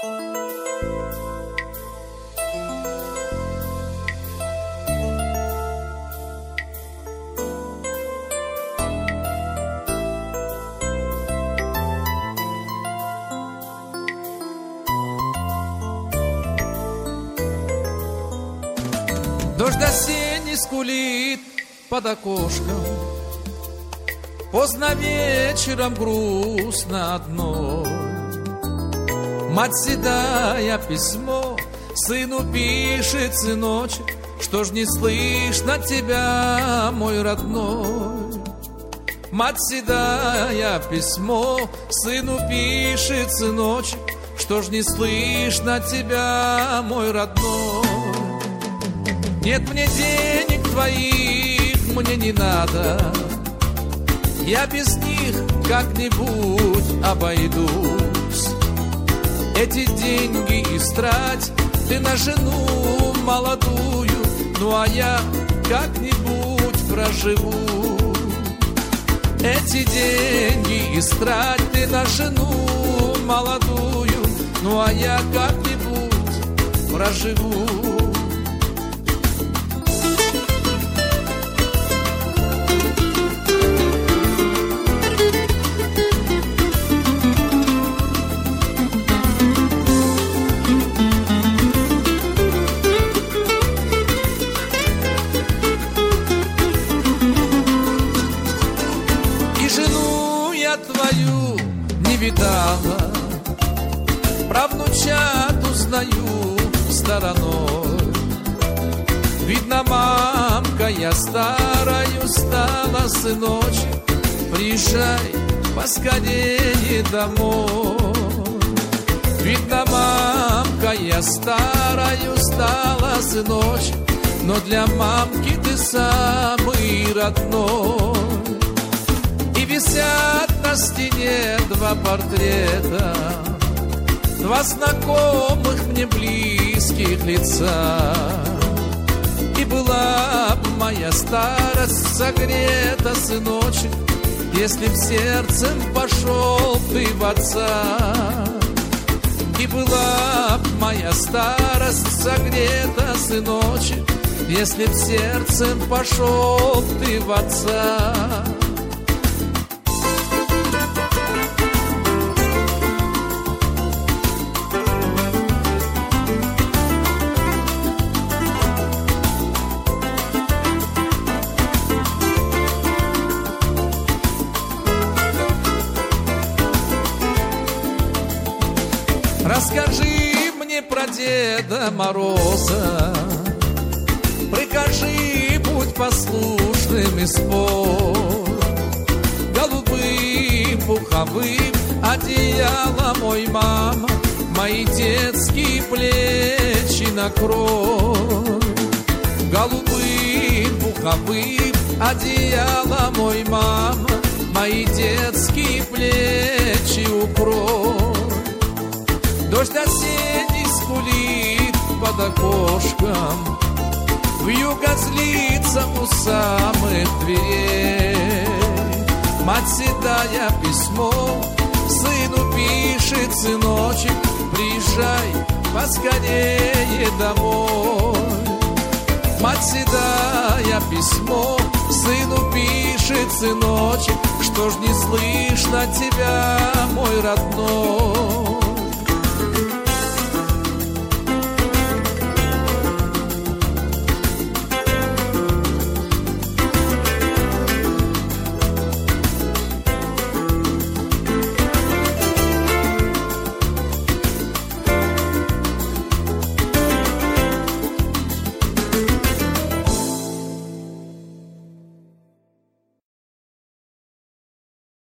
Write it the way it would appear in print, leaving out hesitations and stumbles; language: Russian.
Дождь осенний скулит под окошком, поздно вечером грустно одной. Мать седая письмо сыну пишет: сыночек, что ж не слышно тебя, мой родной. Мать седая письмо сыну пишет: сыночек, что ж не слышно тебя, мой родной. Нет мне денег твоих, мне не надо, я без них как-нибудь обойдусь. Эти деньги истрать ты на жену молодую, ну а я как-нибудь проживу. Эти деньги истрать ты на жену молодую, ну а я как-нибудь проживу. Твою не видала, про внучат узнаю стороной. Видно, мамка я старою стала, сыночек, приезжай поскорее домой. Видно, мамка я старою стала, сыночек, но для мамки ты самый родной. И висят на стене два портрета, два знакомых мне близких лица. И была б моя старость согрета, сыночек, если б сердцем пошел ты в отца. И была б моя старость согрета, сыночек, если б сердцем пошел ты в отца. Расскажи мне про Деда Мороза, прикажи, будь послушным и спой. Голубым пуховым одеялом, мой мама, мои детские плечи накрой. Голубым пуховым одеялом, мой мама, мои детские плечи укрой. Дождь осенний скулит под окошком, вьюга злится у самых дверей. Мать седая письмо сыну пишет: сыночек, приезжай поскорее домой. Мать седая письмо сыну пишет: сыночек, что ж не слышно тебя, мой родной.